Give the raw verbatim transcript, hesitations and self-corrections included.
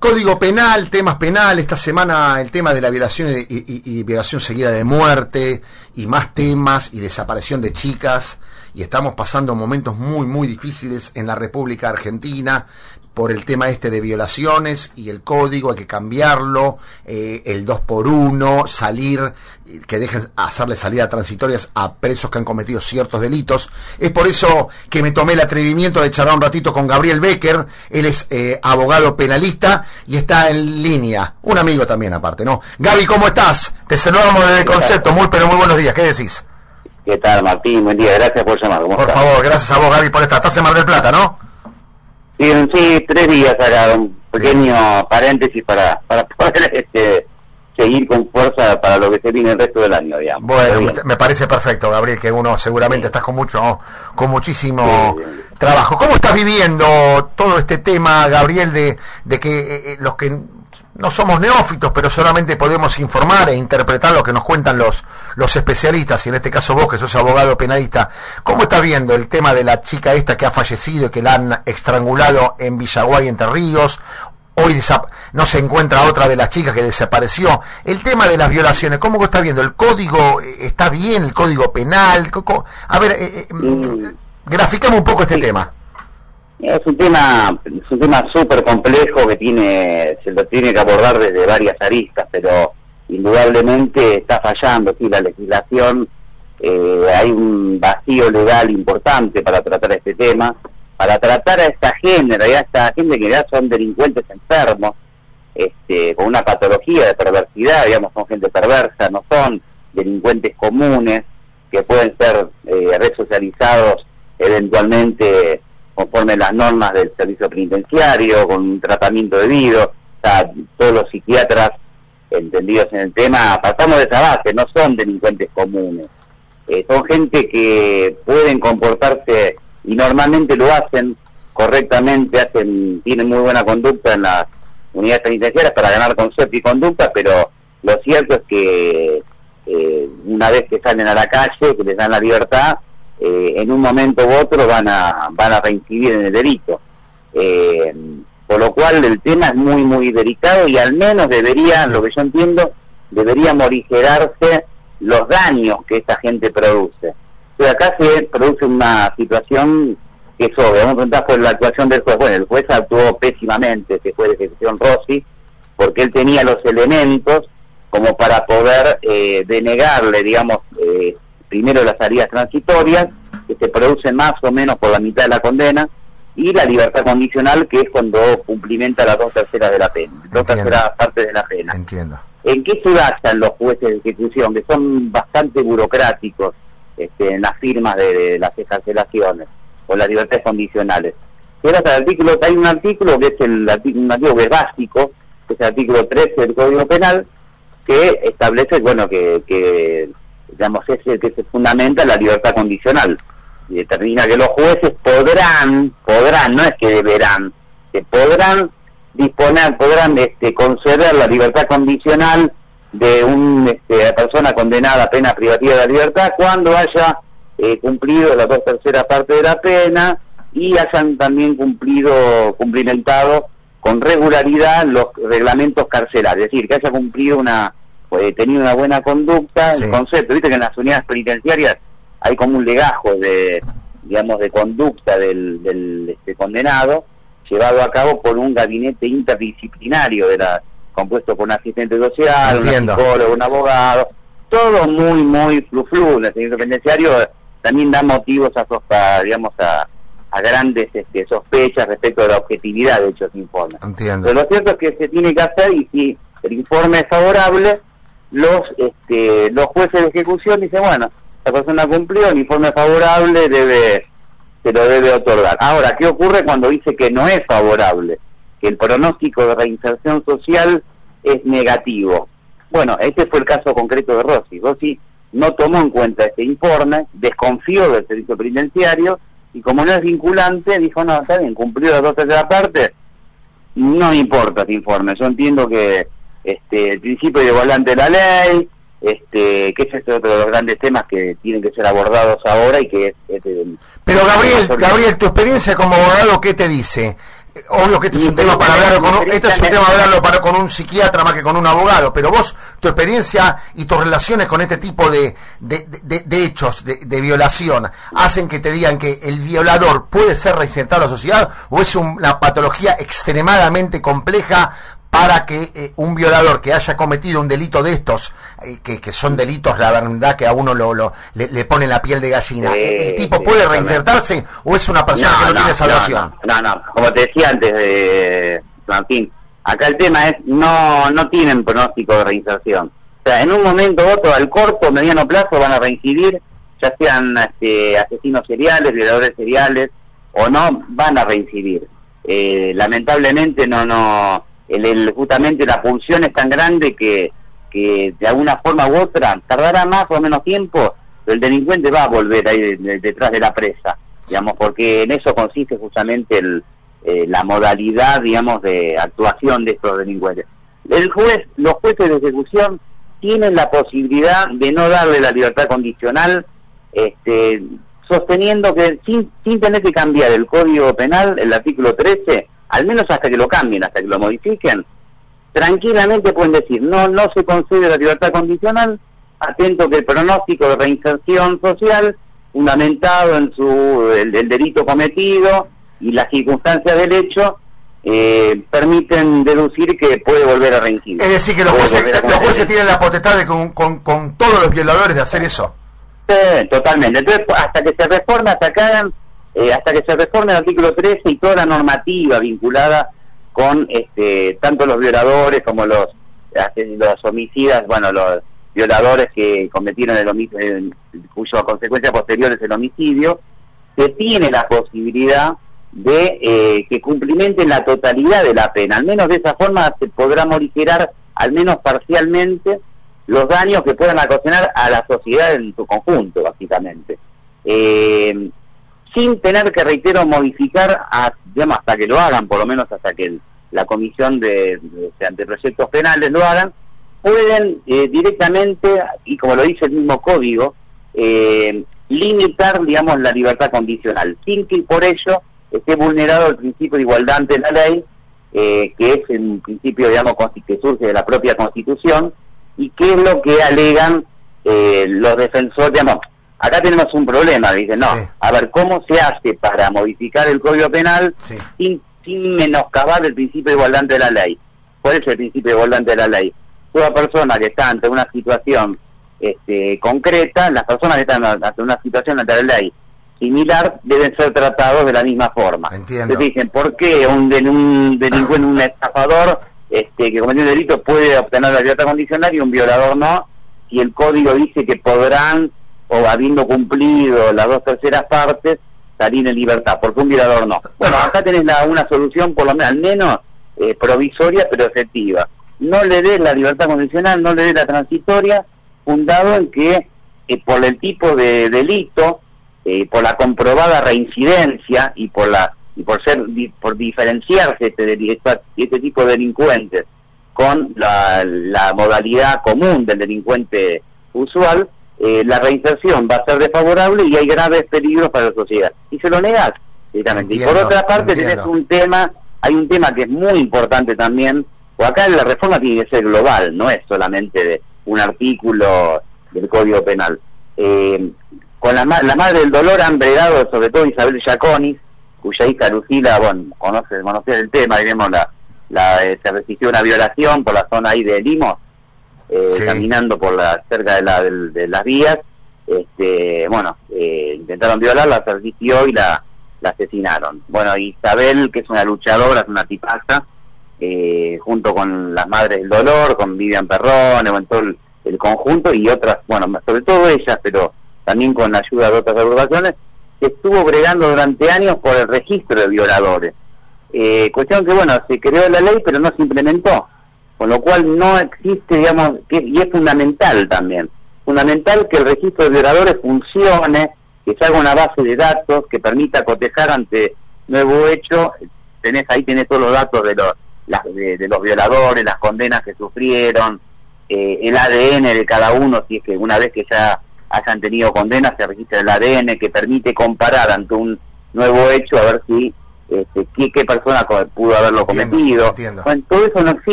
Código penal, temas penales, esta semana el tema de la violación y, y, y violación seguida de muerte, y más temas, y desaparición de chicas, y estamos pasando momentos muy, muy difíciles en la República Argentina, por el tema este de violaciones, y el código hay que cambiarlo, eh, el dos por uno, salir, que dejen hacerle salidas transitorias a presos que han cometido ciertos delitos. Es por eso que me tomé el atrevimiento de charlar un ratito con Gabriel Becker. Él es eh, abogado penalista y está en línea, un amigo también aparte, ¿no? Gaby, ¿cómo estás? Te saludamos desde Concepto, muy pero muy buenos días, ¿qué decís? ¿Qué tal, Martín? Buen día, gracias por llamar. ¿Cómo por estás? favor, gracias a vos, Gaby, por estar. Estás en Mar del Plata, ¿no? Sí, sí, tres días acá, un pequeño Bien. paréntesis para, para poder este, seguir con fuerza para lo que se viene el resto del año, digamos. Bueno, me parece perfecto, Gabriel, que uno seguramente sí. estás con mucho, con muchísimo sí, trabajo. ¿Cómo estás viviendo todo este tema, Gabriel, de, de que eh, los que no somos neófitos, pero solamente podemos informar e interpretar lo que nos cuentan los los especialistas, y en este caso vos, que sos abogado penalista, ¿cómo estás viendo el tema de la chica esta que ha fallecido y que la han estrangulado en Villaguay, Entre Ríos? Hoy no se encuentra otra de las chicas que desapareció. El tema de las violaciones, ¿cómo estás viendo? ¿El código está bien? ¿El código penal? A ver, eh, eh, graficame un poco este sí. tema. Es un tema, es un tema súper complejo que tiene, se lo tiene que abordar desde varias aristas, pero indudablemente está fallando, sí, la legislación, eh, hay un vacío legal importante para tratar este tema, para tratar a esta gente, a esta gente que ya son delincuentes enfermos, este, con una patología de perversidad, digamos, son gente perversa, no son delincuentes comunes, que pueden ser eh, resocializados eventualmente conforme las normas del servicio penitenciario, con un tratamiento debido. O sea, todos los psiquiatras entendidos en el tema, pasamos de esa base, no son delincuentes comunes. Eh, son gente que pueden comportarse, y normalmente lo hacen correctamente, hacen tienen muy buena conducta en las unidades penitenciarias para ganar concepto y conducta, pero lo cierto es que eh, una vez que salen a la calle, que les dan la libertad, Eh, en un momento u otro van a van a reincidir en el delito, eh, por lo cual el tema es muy muy delicado, y al menos debería, lo que yo entiendo, debería morigerarse los daños que esta gente produce. O sea, acá se produce una situación que es obvia. Vamos a preguntar por la actuación del juez. Bueno, el juez actuó pésimamente, que fue de ejecución Rossi, porque él tenía los elementos como para poder eh, denegarle, digamos, eh, primero las salidas transitorias, que se producen más o menos por la mitad de la condena, y la libertad condicional, que es cuando cumplimenta las dos terceras de la pena, dos Entiendo. terceras partes de la pena. Entiendo. ¿En qué se basan los jueces de ejecución? Que son bastante burocráticos este, en las firmas de, de las excarcelaciones, o las libertades condicionales. Se basa el artículo, hay un artículo que es el artículo, un artículo que es básico, que es el artículo trece del Código Penal, que establece, bueno, que... que digamos, es el que se fundamenta la libertad condicional, y determina que los jueces podrán, podrán, no es que deberán, que podrán disponer, podrán este, conceder la libertad condicional de una este, persona condenada a pena privativa de la libertad cuando haya eh, cumplido las dos terceras partes de la pena, y hayan también cumplido, cumplimentado con regularidad los reglamentos carcelarios, es decir, que haya cumplido una eh, tenido una buena conducta. Sí. El concepto, viste que en las unidades penitenciarias hay como un legajo de, digamos, de conducta del, del este, condenado, llevado a cabo por un gabinete interdisciplinario de la compuesto por un asistente social, Entiendo. un psicólogo, un abogado, todo muy, muy flu-flu. El servicio penitenciario también da motivos a, a digamos, a, a grandes este, sospechas respecto de la objetividad de dichos informes. Entiendo. Pero lo cierto es que se tiene que hacer, y si el informe es favorable, los este, los jueces de ejecución dicen, bueno, la persona cumplió, el informe favorable debe se lo debe otorgar. Ahora, ¿qué ocurre cuando dice que no es favorable? Que el pronóstico de reinserción social es negativo. Bueno, este fue el caso concreto de Rossi. Rossi no tomó en cuenta este informe, desconfió del servicio penitenciario, y como no es vinculante, dijo, no, está bien, cumplió las dos terceras partes, no me importa este informe. Yo entiendo que este el principio de volante de la ley, este que ese es otro de los grandes temas que tienen que ser abordados ahora, y que es... es Pero Gabriel, Gabriel, tu experiencia como abogado, ¿qué te dice? Obvio que este es un tema para hablarlo con un, este es un tema hablarlo para con un psiquiatra más que con un abogado, pero vos, tu experiencia y tus relaciones con este tipo de, de, de, de hechos de, de violación, hacen que te digan que el violador puede ser reinsertado a la sociedad, o es una patología extremadamente compleja para que eh, un violador que haya cometido un delito de estos, eh, que, que son delitos, la verdad, que a uno lo, lo le, le pone la piel de gallina, sí, ¿el tipo sí, puede reinsertarse o es una persona no, que no, no tiene salvación? No, no, no, como te decía antes, de Martín, acá el tema es, no no tienen pronóstico de reinserción. O sea, en un momento u otro, al corto o mediano plazo, van a reincidir, ya sean este, asesinos seriales, violadores seriales, o no, van a reincidir. Eh, lamentablemente no, no... El, el, justamente la pulsión es tan grande que, que de alguna forma u otra tardará más o menos tiempo, pero el delincuente va a volver ahí de, de, detrás de la presa, digamos, porque en eso consiste justamente el, eh, la modalidad, digamos, de actuación de estos delincuentes. El juez, los jueces de ejecución tienen la posibilidad de no darle la libertad condicional, este, sosteniendo que sin, sin tener que cambiar el Código Penal, el artículo trece, al menos hasta que lo cambien, hasta que lo modifiquen, tranquilamente pueden decir, no no se concede la libertad condicional, atento que el pronóstico de reinserción social, fundamentado en su el, el delito cometido y las circunstancias del hecho, eh, permiten deducir que puede volver a reincidir. Es decir, que los jueces, los jueces tienen la potestad de con, con, con todos los violadores de hacer eso. Sí, totalmente. Entonces, hasta que se reforme, hasta que hagan Eh, hasta que se reforme el artículo trece y toda la normativa vinculada con este tanto los violadores como los los homicidas, bueno, los violadores que cometieron el homicidio, cuya consecuencia posterior es el homicidio, se tiene la posibilidad de eh, que cumplimenten la totalidad de la pena. Al menos de esa forma se podrá morigerar, al menos parcialmente, los daños que puedan ocasionar a la sociedad en su conjunto, básicamente. Eh, sin tener que, reitero, modificar, a, digamos, hasta que lo hagan, por lo menos hasta que el, la comisión de, de, de anteproyectos penales lo hagan, pueden eh, directamente, y como lo dice el mismo código, eh, limitar, digamos, la libertad condicional, sin que por ello esté vulnerado el principio de igualdad ante la ley, eh, que es un principio, digamos, que surge de la propia Constitución, y que es lo que alegan eh, los defensores, digamos. Acá tenemos un problema, dicen, no, sí. A ver, ¿cómo se hace para modificar el Código Penal sí. sin, sin menoscabar el principio de igualdad ante la ley? ¿Cuál es el principio de igualdad ante la ley? Toda persona que está ante una situación este, concreta, las personas que están ante una situación ante la ley similar deben ser tratados de la misma forma. Entiendo. Entonces dicen, ¿por qué un, del, un delincuente, un estafador este, que cometió un delito puede obtener la libertad condicional y un violador no? Si el Código dice que podrán, o habiendo cumplido las dos terceras partes, salir en libertad, porque un violador no. Bueno, acá tenés la, una solución, por lo menos, al menos eh, provisoria, pero efectiva. No le des la libertad condicional, no le des la transitoria, fundado en que eh, por el tipo de delito, eh, por la comprobada reincidencia y por la y por ser di, por diferenciarse este, este, este tipo de delincuentes con la, la modalidad común del delincuente usual, Eh, la reinserción va a ser desfavorable y hay graves peligros para la sociedad. Y se lo negas directamente. Entiendo, y por otra parte entiendo. Tenés un tema, hay un tema que es muy importante también, o acá la reforma tiene que ser global, no es solamente de un artículo del Código Penal. Eh, con la, la madre del dolor han bregado, sobre todo Isabel Giaconis, cuya hija Lucila, bueno, conoce, conocía el tema, digamos, la, la, eh, se resistió una violación por la zona ahí de Limos, Eh, sí. caminando por la cerca de, la, de, de las vías, este, bueno, eh, intentaron violarla, se resistió y la, la asesinaron. Bueno, Isabel, que es una luchadora, es una tipaza, eh, junto con las Madres del Dolor, con Vivian Perrone, con todo el, el conjunto y otras, bueno, sobre todo ellas, pero también con la ayuda de otras agrupaciones, que estuvo bregando durante años por el registro de violadores. Eh, cuestión que, bueno, se creó la ley, pero no se implementó. Con lo cual no existe, digamos, que, y es fundamental también, fundamental que el registro de violadores funcione, que se haga una base de datos que permita cotejar ante nuevo hecho, tenés ahí tenés todos los datos de los las, de, de los violadores, las condenas que sufrieron, eh, el A D N de cada uno, si es que una vez que ya hayan tenido condenas se registra el A D N que permite comparar ante un nuevo hecho a ver si este, qué, qué persona co- pudo haberlo Entiendo, cometido. entiendo. Bueno, todo eso no existe.